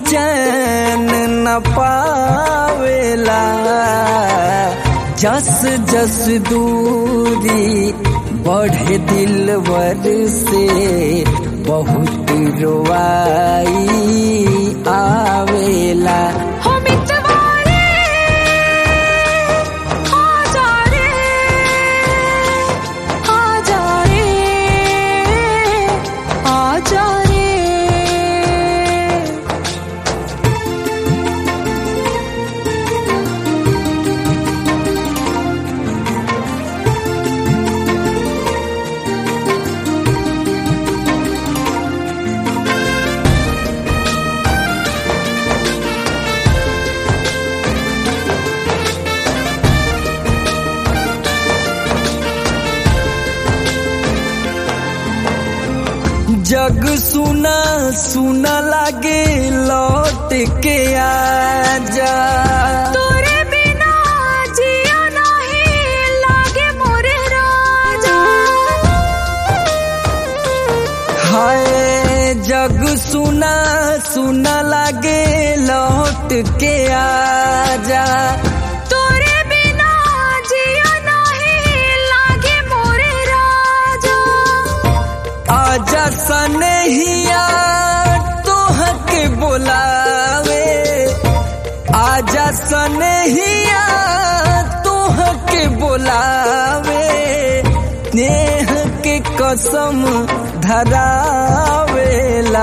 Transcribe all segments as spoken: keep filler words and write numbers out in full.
चैन न पावेला। जस जस दूरी बढ़े दिलवर से बहुत रोवाई आवेला। जग सुना सुना लागे लौट के आजा। तोरे बिना जिया नहीं लागे मोरे राजा। हाय जग सुना सुना लागे लौट के आजा। तोरे बिना जिया नहीं लागे मोरे राजा। आजा सनहिया तोहके बोलावे। आजा सनहिया तोहके बोलावे। नेह के कसम धरावेला।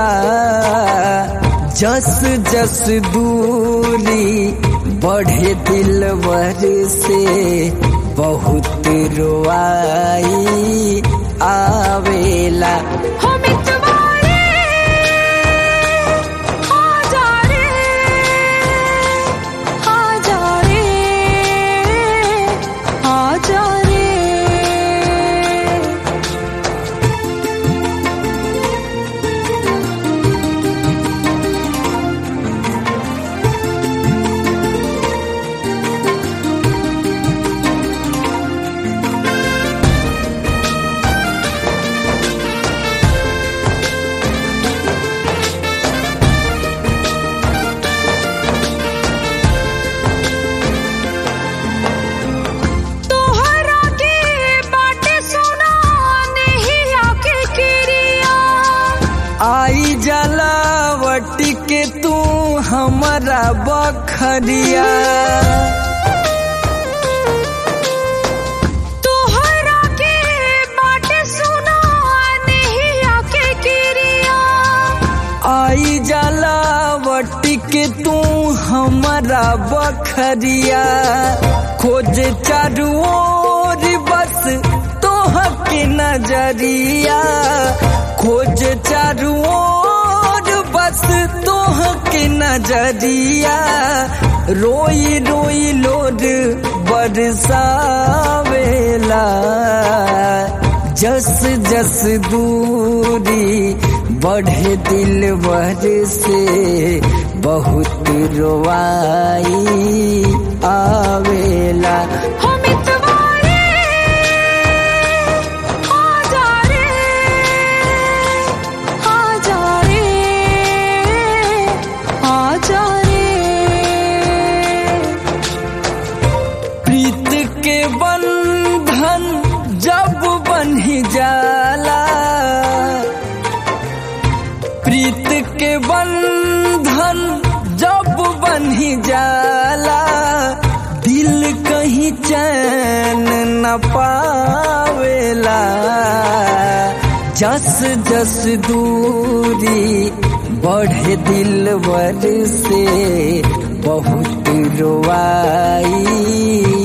जस जस दूरी बढ़े दिलवर से बहुत रोवाई आवेला। हो मितवारे आजा रे आजा रे आजा रे। आई जलावटी के तू हमारा बखरिया। तोहरा के बाटे सुना नहीं आके किरिया। आई जलावटी के तू हमारा बखरिया। खोज चारू ओर बस तोहके नजरिया। खोज चारू ओर बस तोहके नजरिया। रोई रोई लोड बरसावेला। जस जस दूरी बढ़े दिलवर से बहुत रोवाई आवेला। हो मितवारे आजा रे आजा रे आजा रे। प्रीत के बंधन जब बन्ही जाला। प्रीत के बंधन जब बन्ही जाला। दिल कहीं चैन न पावेला। जस जस दूरी बढ़े दिलवर से बहुत रोवाई